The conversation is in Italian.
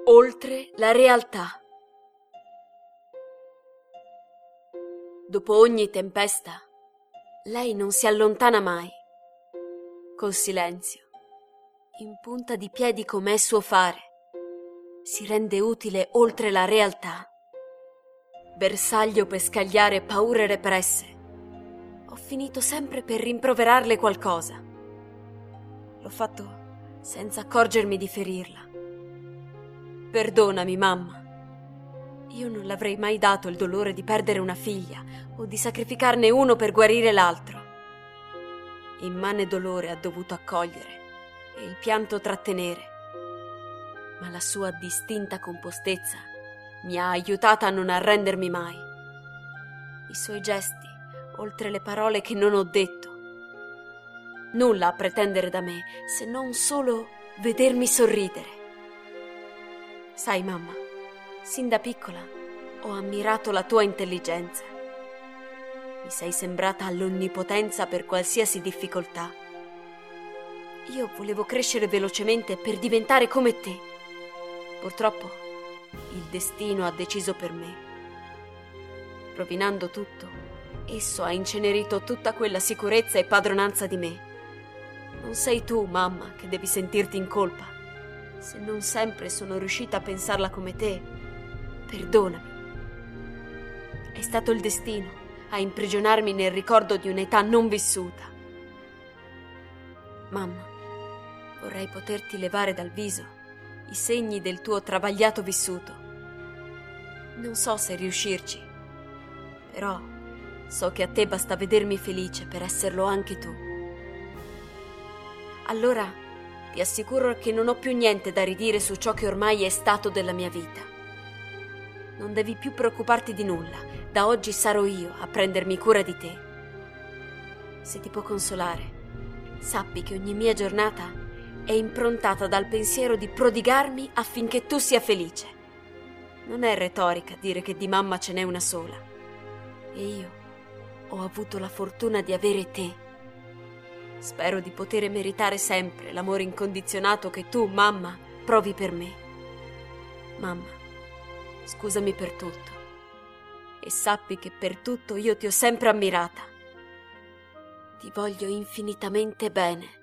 Oltre la realtà. Dopo ogni tempesta, lei non si allontana mai. Col silenzio, in punta di piedi com'è suo fare, si rende utile oltre la realtà. Bersaglio per scagliare paure represse. Ho finito sempre per rimproverarle qualcosa. L'ho fatto senza accorgermi di ferirla. Perdonami, mamma. Io non l'avrei mai dato il dolore di perdere una figlia o di sacrificarne uno per guarire l'altro. Immane dolore ha dovuto accogliere e il pianto trattenere, ma la sua distinta compostezza mi ha aiutata a non arrendermi mai. I suoi gesti, oltre le parole che non ho detto. Nulla a pretendere da me, se non solo vedermi sorridere. Sai, mamma, sin da piccola ho ammirato la tua intelligenza. Mi sei sembrata all'onnipotenza per qualsiasi difficoltà. Io volevo crescere velocemente per diventare come te. Purtroppo il destino ha deciso per me. Rovinando tutto, esso ha incenerito tutta quella sicurezza e padronanza di me. Non sei tu, mamma, che devi sentirti in colpa. Se non sempre sono riuscita a pensarla come te, perdonami. È stato il destino a imprigionarmi nel ricordo di un'età non vissuta. Mamma, vorrei poterti levare dal viso i segni del tuo travagliato vissuto. Non so se riuscirci, però so che a te basta vedermi felice per esserlo anche tu. Allora ti assicuro che non ho più niente da ridire su ciò che ormai è stato della mia vita. Non devi più preoccuparti di nulla. Da oggi sarò io a prendermi cura di te. Se ti può consolare, sappi che ogni mia giornata è improntata dal pensiero di prodigarmi affinché tu sia felice. Non è retorica dire che di mamma ce n'è una sola. E io ho avuto la fortuna di avere te. Spero di poter meritare sempre l'amore incondizionato che tu, mamma, provi per me. Mamma, scusami per tutto. E sappi che per tutto io ti ho sempre ammirata. Ti voglio infinitamente bene.